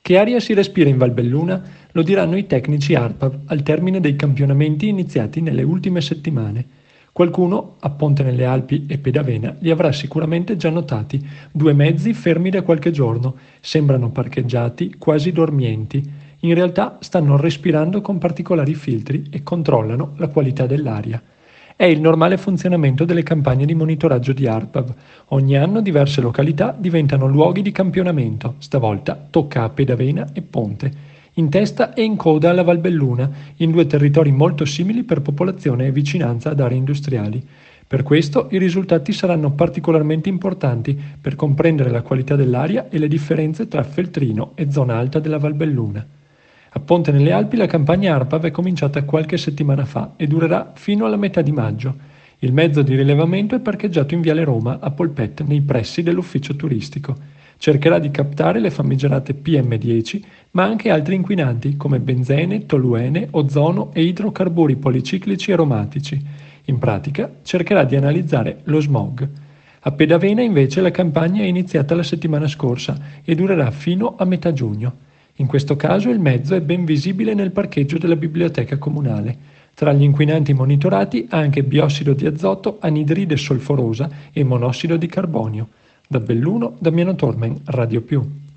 Che aria si respira in Valbelluna lo diranno i tecnici ARPAV al termine dei campionamenti iniziati nelle ultime settimane. Qualcuno, a Ponte nelle Alpi e Pedavena, li avrà sicuramente già notati. Due mezzi fermi da qualche giorno, sembrano parcheggiati, quasi dormienti. In realtà stanno respirando con particolari filtri e controllano la qualità dell'aria. È il normale funzionamento delle campagne di monitoraggio di ARPAV. Ogni anno diverse località diventano luoghi di campionamento, stavolta tocca a Pedavena e Ponte. In testa e in coda alla Valbelluna, in due territori molto simili per popolazione e vicinanza ad aree industriali. Per questo i risultati saranno particolarmente importanti per comprendere la qualità dell'aria e le differenze tra Feltrino e zona alta della Valbelluna. A Ponte nelle Alpi la campagna ARPAV è cominciata qualche settimana fa e durerà fino alla metà di maggio. Il mezzo di rilevamento è parcheggiato in Viale Roma, a Polpette, nei pressi dell'ufficio turistico. Cercherà di captare le famigerate PM10, ma anche altri inquinanti come benzene, toluene, ozono e idrocarburi policiclici aromatici. In pratica cercherà di analizzare lo smog. A Pedavena invece la campagna è iniziata la settimana scorsa e durerà fino a metà giugno. In questo caso il mezzo è ben visibile nel parcheggio della biblioteca comunale. Tra gli inquinanti monitorati anche biossido di azoto, anidride solforosa e monossido di carbonio. Da Belluno, Damiano Tormen, Radio Più.